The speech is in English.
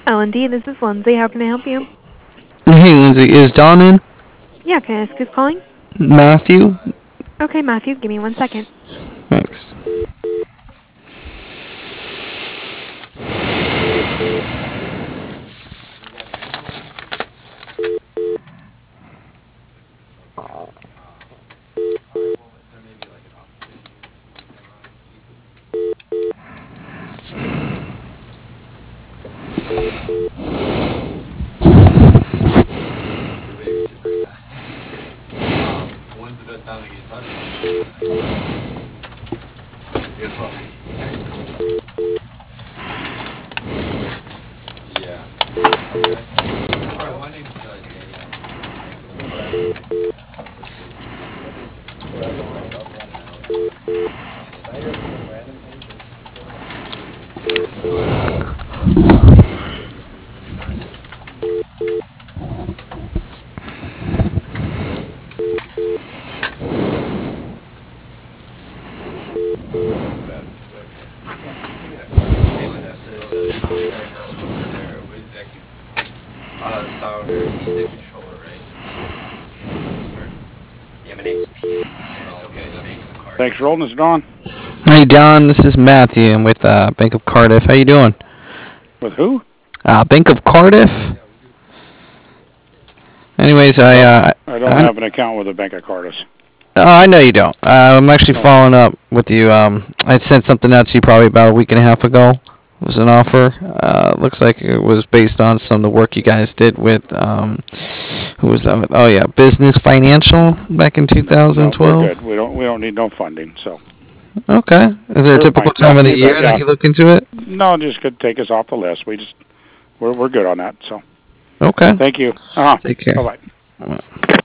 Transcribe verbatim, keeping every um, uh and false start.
L and D, this is Lindsay. How can I help you? Hey, Lindsay, is Don in? Yeah, can I ask who's calling? Matthew? Okay, Matthew, give me one second. Thanks. Thanks for holding us, Don. Hey, Don, this is Matthew. I'm with uh, Bank of Cardiff. How you doing? With who? Uh, Bank of Cardiff? Anyways, I... Uh, I don't I, have an account with the Bank of Cardiff. Oh, I know you don't. Uh, I'm actually following up with you. Um, I sent something out to you probably about a week and a half ago. It was an offer. Uh, looks like it was based on some of the work you guys did with... Um, who was that with? Oh, yeah, Business Financial back in two thousand twelve. No, we're good. We don't, we don't need no funding, so... Okay. Is there a typical time of the year that you look into it? No, just could take us off the list. We just... We're, we're good on that, so... Okay. Thank you. Uh-huh. Take care. Bye-bye.